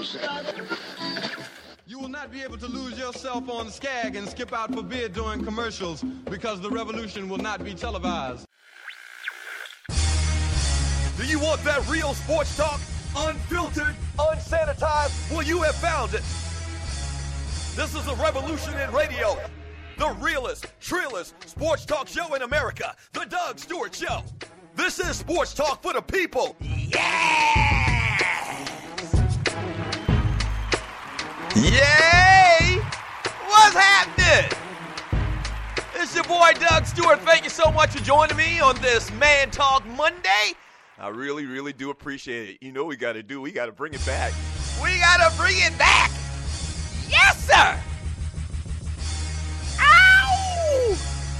You will not be able to lose yourself on Skag and skip out for beer during commercials because the revolution will not be televised. Do you want that real sports talk? Unfiltered, unsanitized? Well, you have found it. This is a revolution in radio. The realest, trillest sports talk show in America. The Doug Stewart Show. This is sports talk for the people. Yeah! Yay! What's happening? It's your boy Doug Stewart. Thank you so much for joining me on this Man Talk Monday. I really, really do appreciate it. You know what we got to do? We got to bring it back. We got to bring it back. Yes, sir. Ow!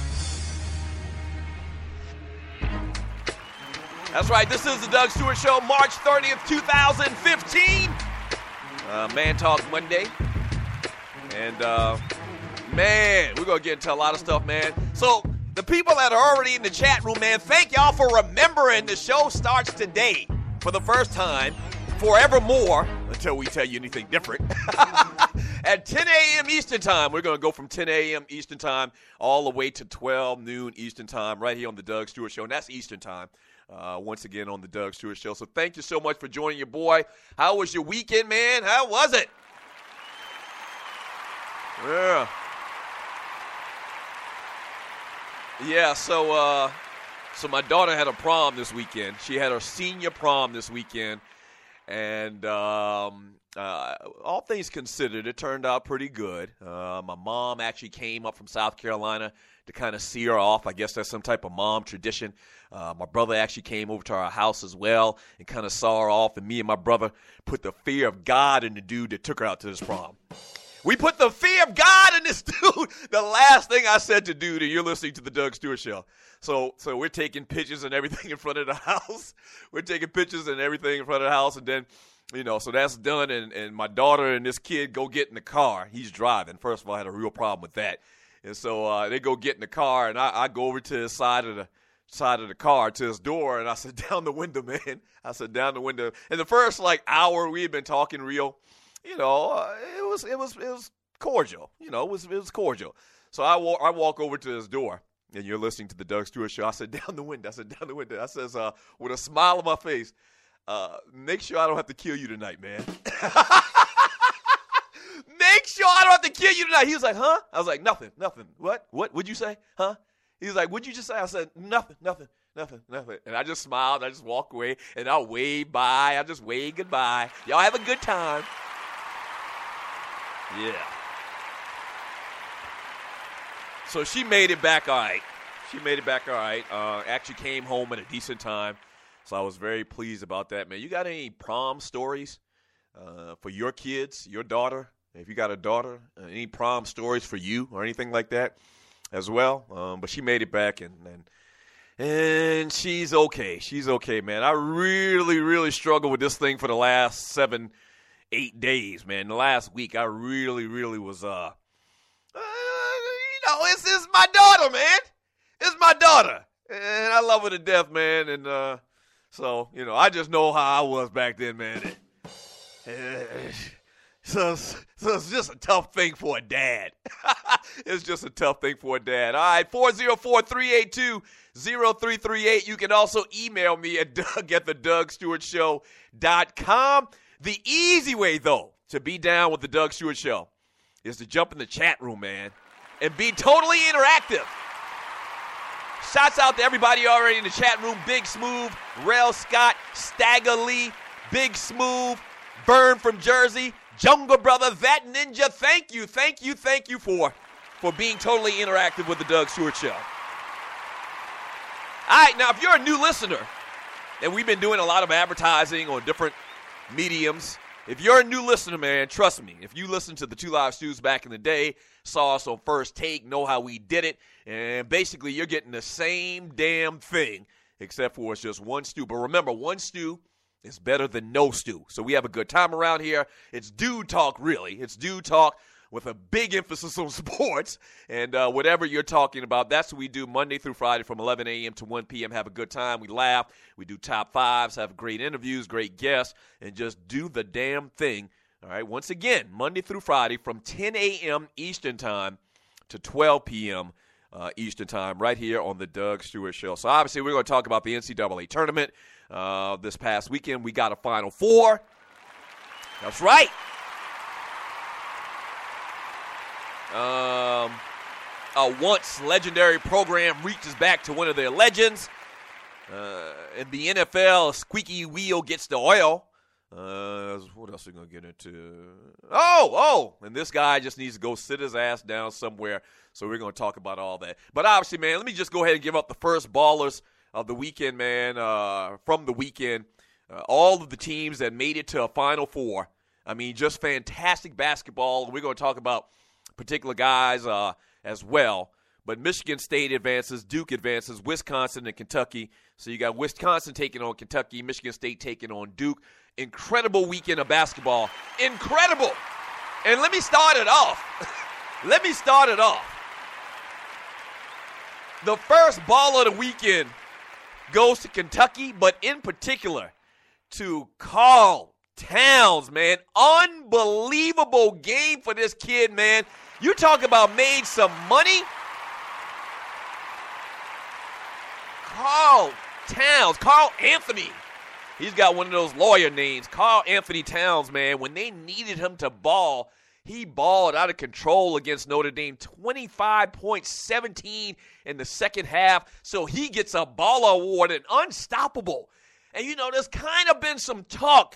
That's right. This is the Doug Stewart Show, March 30th, 2015. Man Talk Monday. And, man, we're going to get into a lot of stuff, man. So, the people that are already in the chat room, man, thank y'all for remembering the show starts today for the first time, forevermore, until we tell you anything different. At 10 a.m. Eastern Time. We're going to go from 10 a.m. Eastern Time all the way to 12 noon Eastern Time right here on the Doug Stewart Show, and that's Eastern Time. Once again on the Doug Stewart Show. So thank you so much for joining your boy. How was your weekend, man? How was it? Yeah. Yeah, so my daughter had a prom this weekend. She had her senior prom this weekend. And all things considered, it turned out pretty good. My mom actually came up from South Carolina to kind of see her off. I guess that's some type of mom tradition. My brother actually came over to our house as well and kind of saw her off. And me and my brother put the fear of God in the dude that took her out to this prom. We put the fear of God in this dude. The last thing I said to dude, and you're listening to the Doug Stewart Show. So we're taking pictures and everything in front of the house. We're taking pictures and everything in front of the house. And then, you know, so that's done. And my daughter and this kid go get in the car. He's driving. First of all, I had a real problem with that. And so they go get in the car, and I go over to his side of the car, to his door, and I said, down the window, man. I said, down the window. And the first, hour we had been talking real, you know, it was cordial. You know, it was cordial. So I walk over to his door, and you're listening to the Doug Stewart Show. I said, down the window. I says, with a smile on my face, make sure I don't have to kill you tonight, man. Make sure I don't have to kill you tonight. He was like, huh? I was like, nothing. What? What'd you say? Huh? He was like, what'd you just say? I said, nothing. And I just smiled. I just walked away, and I waved bye. I just waved goodbye. Y'all have a good time. Yeah. So she made it back all right. Actually came home at a decent time. So I was very pleased about that, man. You got any prom stories for your kids, your daughter? If you got a daughter, any prom stories for you or anything like that as well? But she made it back, and she's okay. She's okay, man. I really, really struggled with this thing for the last 7-8 days, man. The last week, I really, really was, it's my daughter, man. It's my daughter. And I love her to death, man. And so, you know, I just know how I was back then, man. So it's just a tough thing for a dad. It's just a tough thing for a dad. All right, 404-382-0338. You can also email me at doug@thedugstewartshow.com. The easy way, though, to be down with the Doug Stewart Show is to jump in the chat room, man, and be totally interactive. Shouts out to everybody already in the chat room. Big Smooth, Rel Scott, Stagger Lee, Big Smooth, Vern from Jersey, Jungle Brother, That Ninja. Thank you for being totally interactive with the Doug Stewart Show. All right, now if you're a new listener, and we've been doing a lot of advertising on different mediums, if you're a new listener, man, trust me, if you listened to the Two Live Stews back in the day, saw us on First Take, know how we did it, and basically you're getting the same damn thing, except for it's just one stew. But remember, one stew is better than no stew. So we have a good time around here. It's dude talk, really. It's dude talk with a big emphasis on sports. And whatever you're talking about, that's what we do Monday through Friday from 11 a.m. to 1 p.m. Have a good time. We laugh. We do top fives, have great interviews, great guests, and just do the damn thing All right, once again, Monday through Friday from 10 a.m. Eastern Time to 12 p.m. Eastern Time right here on the Doug Stewart Show. So obviously we're going to talk about the NCAA tournament this past weekend. We got a Final Four. That's right. A once legendary program reaches back to one of their legends. In the NFL, a squeaky wheel gets the oil. What else are we going to get into? And this guy just needs to go sit his ass down somewhere. So we're going to talk about all that. But obviously, man, let me just go ahead and give up the first ballers of the weekend, man, from the weekend. All of the teams that made it to a Final Four. I mean, just fantastic basketball. We're going to talk about particular guys as well. But Michigan State advances, Duke advances, Wisconsin and Kentucky. So you got Wisconsin taking on Kentucky, Michigan State taking on Duke. Incredible weekend of basketball. Incredible. And let me start it off. The first ball of the weekend goes to Kentucky, but in particular to Karl Towns, man. Unbelievable game for this kid, man. You talk about made some money. Karl Towns, Karl Anthony. He's got one of those lawyer names. Karl Anthony Towns, man. When they needed him to ball, he balled out of control against Notre Dame. 25.17 in the second half. So he gets a baller award and unstoppable. And, you know, there's kind of been some talk,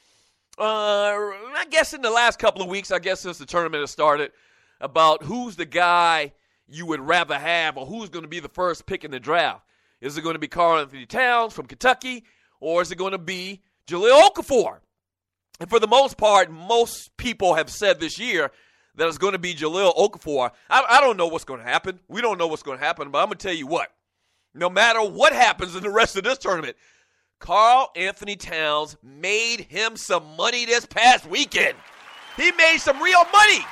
I guess in the last couple of weeks, I guess since the tournament has started, about who's the guy you would rather have or who's going to be the first pick in the draft. Is it going to be Karl Anthony Towns from Kentucky, or is it going to be Jahlil Okafor? And for the most part, most people have said this year that it's going to be Jahlil Okafor. I don't know what's going to happen. We don't know what's going to happen, but I'm going to tell you what. No matter what happens in the rest of this tournament, Karl Anthony Towns made him some money this past weekend. He made some real money.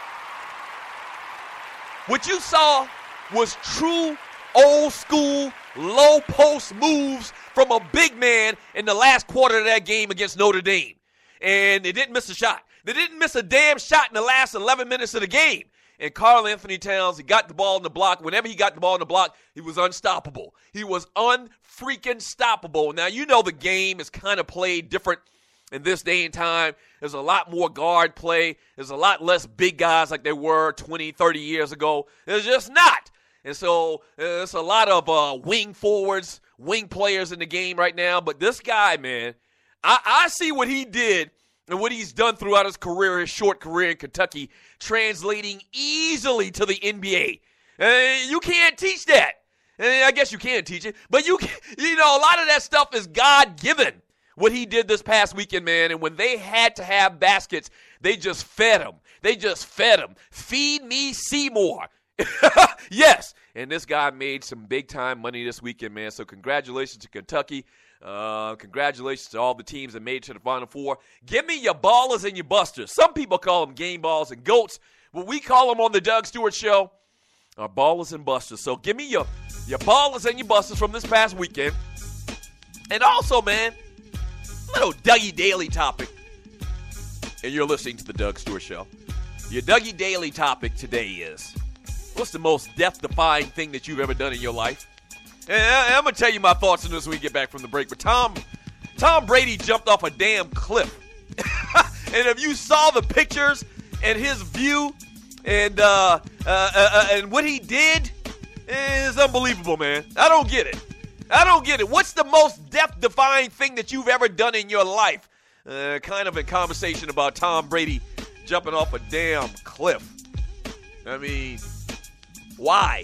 What you saw was true old school low post moves from a big man in the last quarter of that game against Notre Dame. And they didn't miss a shot. They didn't miss a damn shot in the last 11 minutes of the game. And Karl Anthony Towns, he got the ball in the block. Whenever he got the ball in the block, he was unstoppable. He was unfreaking-stoppable. Now, you know the game is kind of played different in this day and time. There's a lot more guard play. There's a lot less big guys like there were 20, 30 years ago. There's just not. And so there's a lot of wing forwards, wing players in the game right now. But this guy, man, I see what he did and what he's done throughout his career, his short career in Kentucky, translating easily to the NBA. You can't teach that. I guess you can teach it, but you know, a lot of that stuff is God-given, what he did this past weekend, man. And when they had to have baskets, they just fed him. Feed me Seymour. Yes. And this guy made some big-time money this weekend, man. So congratulations to Kentucky. Congratulations to all the teams that made it to the Final Four. Give me your ballers and your busters. Some people call them game balls and goats. What we call them on the Doug Stewart Show are ballers and busters. So give me your ballers and your busters from this past weekend. And also, man, a little Dougie Daily topic. And you're listening to the Doug Stewart Show. Your Dougie Daily topic today is, what's the most death-defying thing that you've ever done in your life? And I'm going to tell you my thoughts on this when we get back from the break. But Tom Brady jumped off a damn cliff. And if you saw the pictures and his view and what he did, is unbelievable, man. I don't get it. What's the most death-defying thing that you've ever done in your life? Kind of a conversation about Tom Brady jumping off a damn cliff. I mean, why?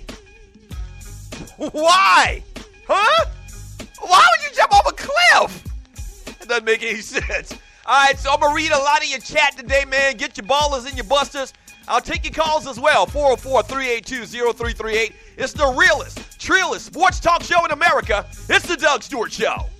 Why? Huh? Why would you jump off a cliff? It doesn't make any sense. All right, so I'm going to read a lot of your chat today, man. Get your ballers and your busters. I'll take your calls as well, 404-382-0338. It's the realest, trillest sports talk show in America. It's the Doug Stewart Show.